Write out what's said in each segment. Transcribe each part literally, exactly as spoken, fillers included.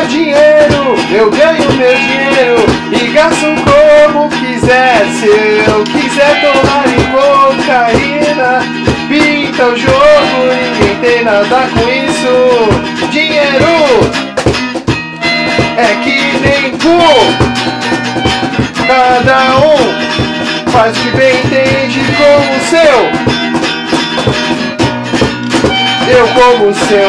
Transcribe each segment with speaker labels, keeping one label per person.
Speaker 1: dinheiro, eu ganho meu dinheiro e gasto como quiser. Se eu quiser tomar em cocaína, pinta o jogo, ninguém tem nada com isso. Dinheiro é que nem cu, cada um faz o que bem entende como o seu. Eu como o seu.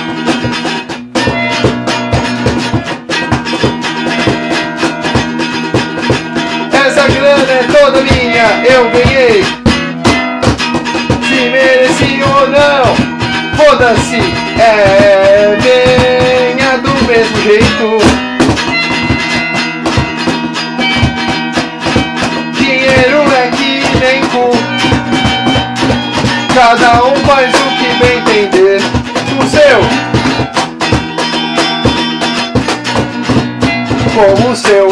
Speaker 1: Essa grana é toda minha, eu ganhei. Se mereci ou não, foda-se, é minha do mesmo jeito. Dinheiro é que nem cu, cada um faz o que bem entender. O seu, como o seu.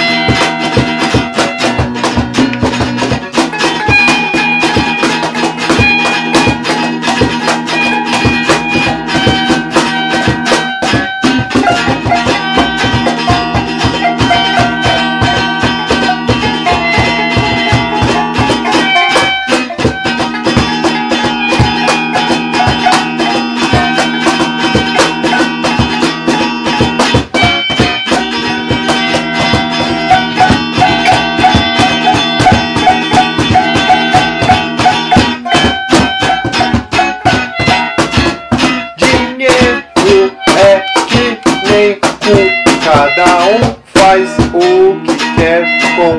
Speaker 1: Cada um faz o que quer com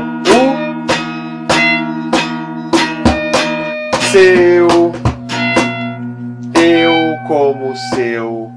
Speaker 1: o seu. Eu como o seu.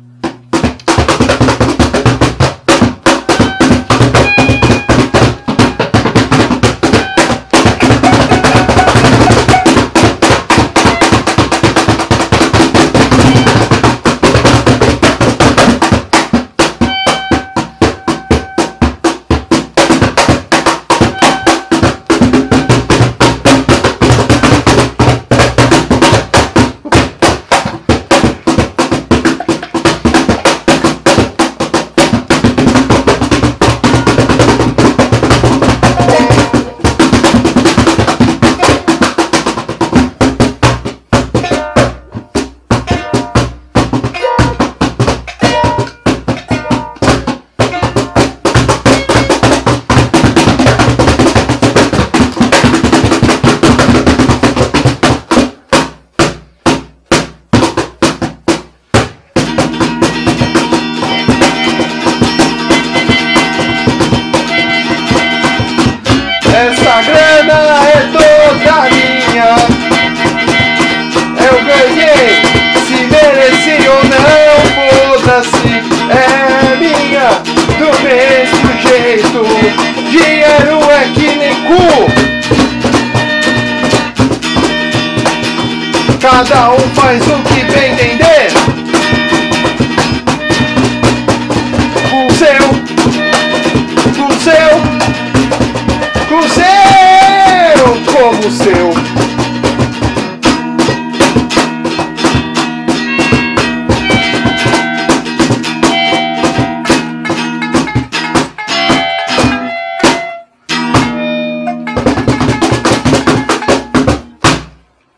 Speaker 1: Essa grana é toda minha, eu ganhei, se mereci ou não, foda-se, é minha, do mesmo jeito. Dinheiro é que nem cu, cada um faz o que bem entender. O seu, o seu, o seu, como o seu.